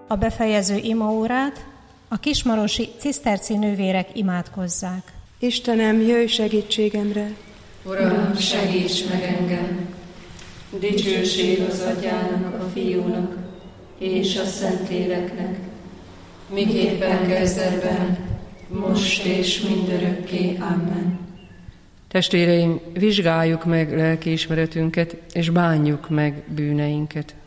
A befejező imaórát a kismarosi ciszterci nővérek imádkozzák. Istenem, jöjj segítségemre! Uram, segíts meg engem! Dicsőség az Atyának, a Fiúnak és a Szentléleknek, miképpen kezdetben, most és mindörökké. Amen. Testvéreim, vizsgáljuk meg lelkiismeretünket, és bánjuk meg bűneinket.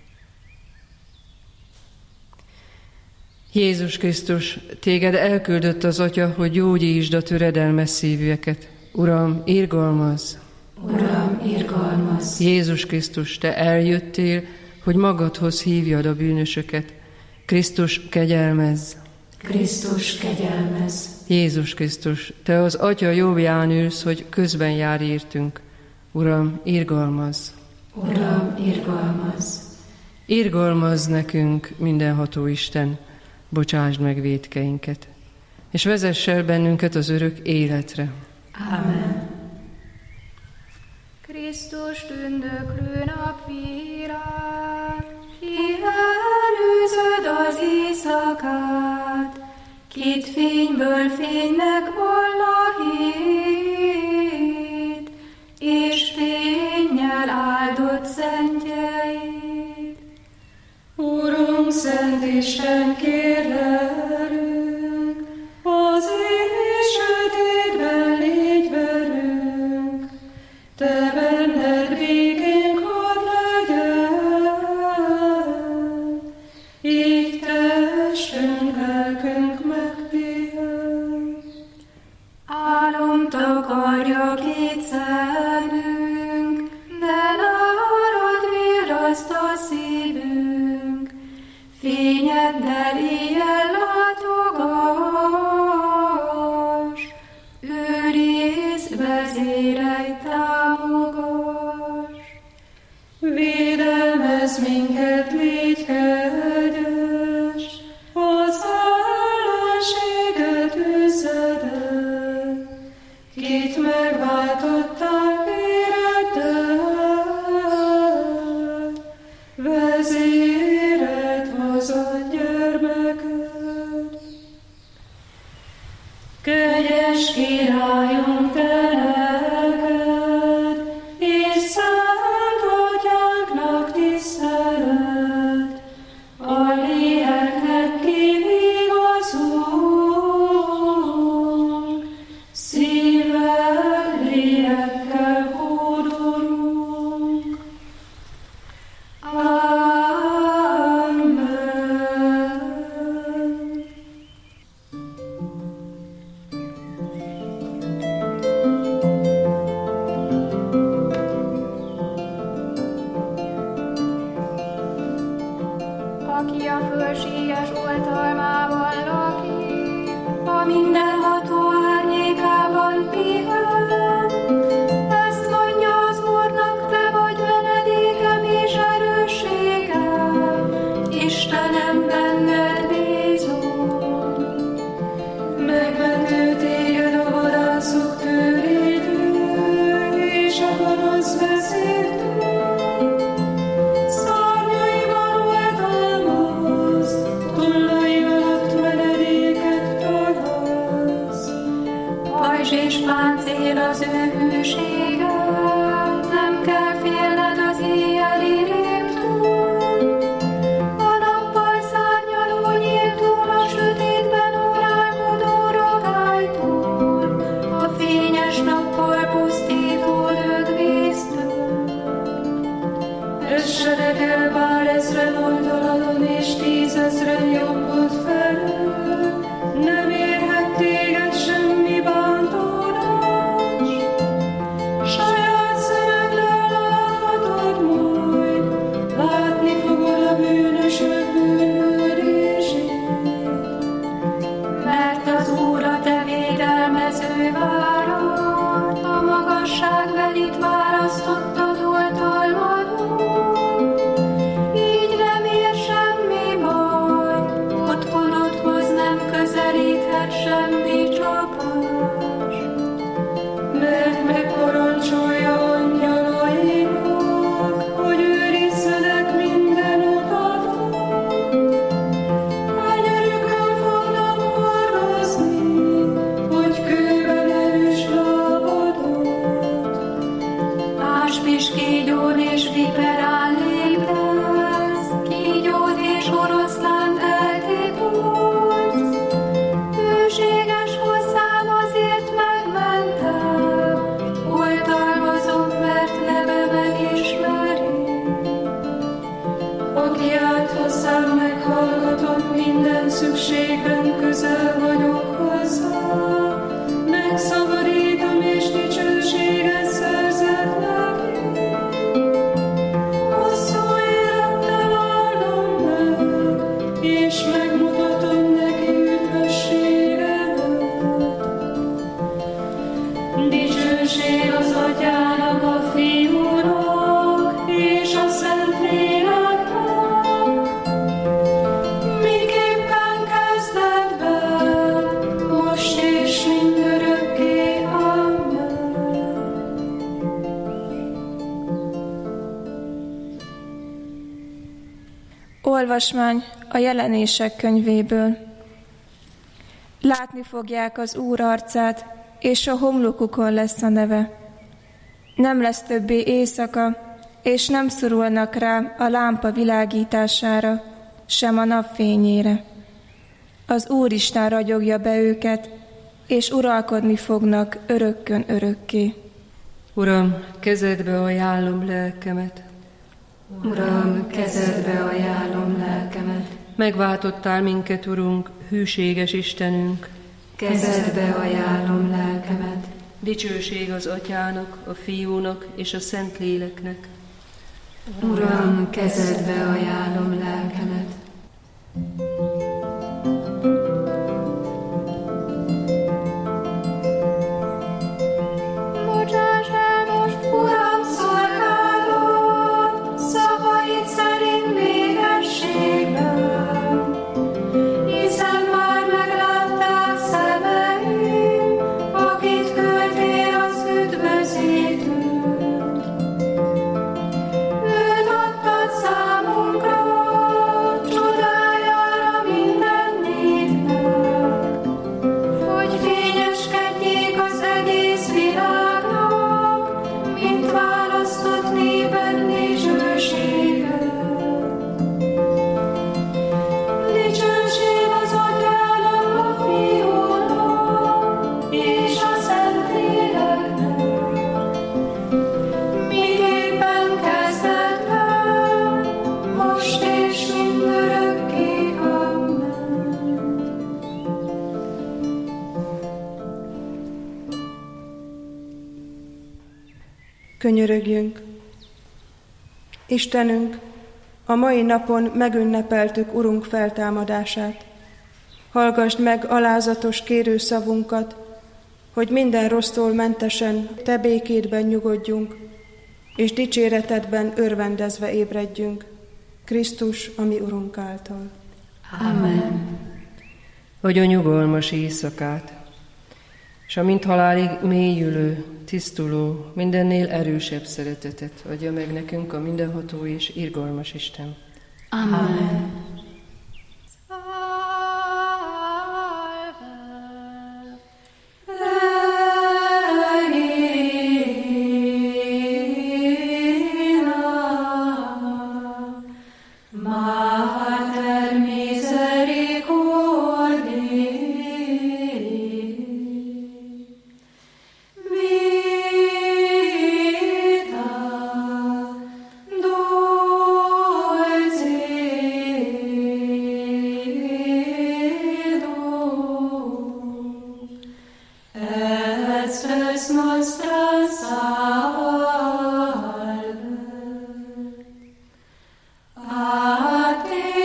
Jézus Krisztus, téged elküldött az Atya, hogy gyógyítsd a töredelmes szívűeket. Uram, irgalmazz! Uram, irgalmazz! Jézus Krisztus, te eljöttél, hogy magadhoz hívjad a bűnösöket. Krisztus, kegyelmezz! Krisztus, kegyelmezz! Jézus Krisztus, te az Atya jobbján ülsz, hogy közben jár értünk. Uram, irgalmazz! Uram, irgalmazz! Irgalmazz nekünk, mindenható Isten, bocsásd meg vétkeinket, és vezess el bennünket az örök életre. Amen. Krisztus tündöklő napvilág, ki előzöd az éjszakát, kit fényből fénynek vall a hét, és fénnyel áldott szentjeid. Urunk, Szent Isten, kérlelünk, az éj sötétben légy velünk, te benned békénk hadd legyen, így testünk, lelkünk megpihen. Álom takarja két szemünk, de nálad virraszt a szívünk, fényeddel éjjel látogass, őrizd, vezérelj, támogass. Védelmezz minket, légy kegyes, az ellenséget üzzed el, kit megváltottál véreddel, vezéred hozad gyermeked. Kegyes Királyunk, te neked, és Szent Atyánknak tisztelet, a léleknek kivigazunk, szívvel, lélekkel hódolunk. Amen. Aki a fölséges oltalmában lakik, a mindenható árnyékában pihen. Ezt mondja az Úrnak, te vagy menedékem és erősségem, Istenem, benned bízom. Megmentő téged a vadászok törétől, és a gonosz vezértől. Szárnyaival oltalmaz, tollai alatt menedéket találsz. Pajzs és páncél az ő hűsége, nem kell félned az éjjeli rémtől. A nappal szárnyaló nyíltól, a sötétben órálkodó ragálytól, a fényes nappal pusztító dögvésztől. Essenek el bár ezren oldaladon, és 10 000 jobbod felől, nem érhet téged semmi bántódás. Saját szemeddel láthatod majd, látni fogod a bűnösök bűnhődését. Mert az Úr a te védelmező várad, a magasságbelit választottad oltalmadon. Így nem ér semmi baj, aki át hozzám meghallgatott, minden szükségben közel vagyok hozzá. Megszabadítom és dicsőséget szerzek neki. Hosszú élettel áldom meg, és megmutatom neki üdvösségemet. Dicsőség az Atyának, a Fiúnak és a Szentléleknek, miképpen kezdetben, most és mindörökké. Amen. Olvasmány a Jelenések könyvéből. Látni fogják az Úr arcát, és a homlokukon lesz a neve. Nem lesz többé éjszaka, és nem szorulnak rá a lámpa világítására, sem a napfényére. Az Úristen ragyogja be őket, és uralkodni fognak örökkön örökké. Uram, kezedbe ajánlom lelkemet. Uram, kezedbe ajánlom lelkemet. Megváltottál minket, Urunk, hűséges Istenünk. Kezedbe ajánlom lelkemet. Dicsőség az Atyának, a Fiúnak és a Szentléleknek. Uram, kezedbe ajánlom lelkemet. Bocsáss el most, Uram, szolgálat, szavaid szerint végességben, hiszen már meglátták szemeim, akit küldtél az üdvözítőt. Őt adtad számunkra, csodájára minden népnek, hogy fényeskedjék az egész világnak, mint választott néped dicsősége. Dicsőség az Atyának, a Fiúnak és a Szentléleknek, miképpen kezdetben, most és mindörökké. Amen. Könyörögjünk! Istenünk, a mai napon megünnepeltük Urunk feltámadását. Hallgasd meg alázatos kérőszavunkat, hogy minden rossztól mentesen Te békédben nyugodjunk, és dicséretedben örvendezve ébredjünk. Krisztus, a mi Urunk által. Amen. Adja nyugalmas éjszakát, és a mint halálig mélyülő, tisztuló, mindennél erősebb szeretetet adja meg nekünk a mindenható és irgalmas Isten. Amen. Mater misericordiae, vita dulcedo, et spes nostra salve. A te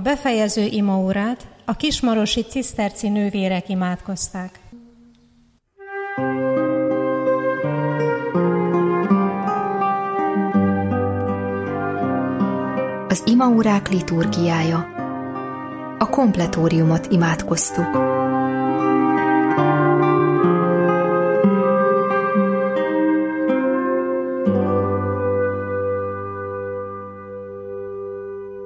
befejező imaórát a kismarosi ciszterci nővérek imádkozták. Az imaórák liturgiája. A kompletóriumot imádkoztuk.